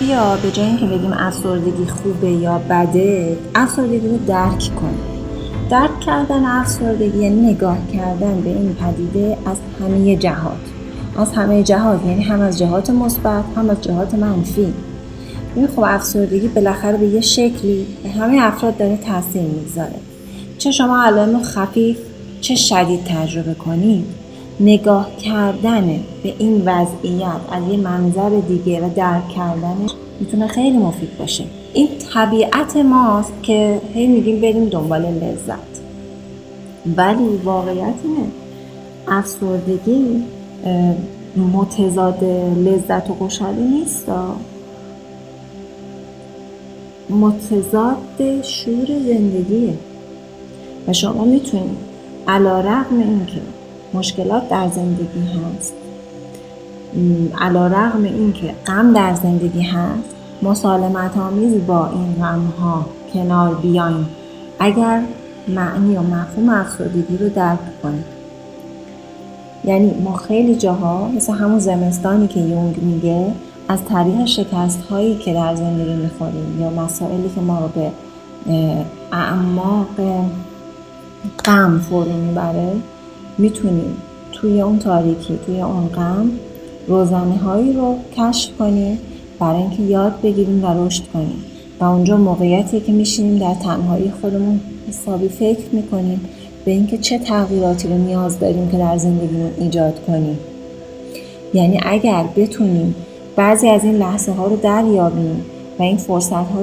بیا به جای اینکه بگیم افسردگی خوبه یا بده، افسردگی رو درک کنیم. درک کردن افسردگی یعنی نگاه کردن به این پدیده از همه جهات. از همه جهات یعنی هم از جهات مثبت هم از جهات منفی. خب افسردگی بالاخره به یه شکلی به همه افراد داره تاثیر میگذاره. چه شما علائم خفیف چه شدید تجربه کنید، نگاه کردن به این وضعیت از یه منظر دیگه و درک کردنش میتونه خیلی مفید باشه. این طبیعت ماست که هی میگیم بریم دنبال لذت، ولی واقعیت اینه افسردگی متضاد لذت و خوشحالی نیست، متضاد شور زندگیه و شما میتونید علیرغم اینکه مشکلات در زندگی هست، علیرغم اینکه غم در زندگی هست، مسالمت آمیز با این غم ها کنار بیاین اگر معنی و مفهوم افسردگی رو درک کنید. یعنی ما خیلی جاها مثل همون زمستانی که یونگ میگه از طریق شکست هایی که در زندگی میخوریم یا مسائلی که ما رو به اعماق غم فرو میبره میتونیم توی اون تاریکی، توی اون غم روزنه هایی رو کشف کنیم برای اینکه یاد بگیریم و رشد کنیم و اونجا موقعیتی که میشینیم در تنهایی خودمون حسابی فکر میکنیم به اینکه چه تغییراتی رو نیاز داریم که در زندگیمون ایجاد کنیم. یعنی اگر بتونیم بعضی از این لحظه ها رو دریابیم و این فرصت ها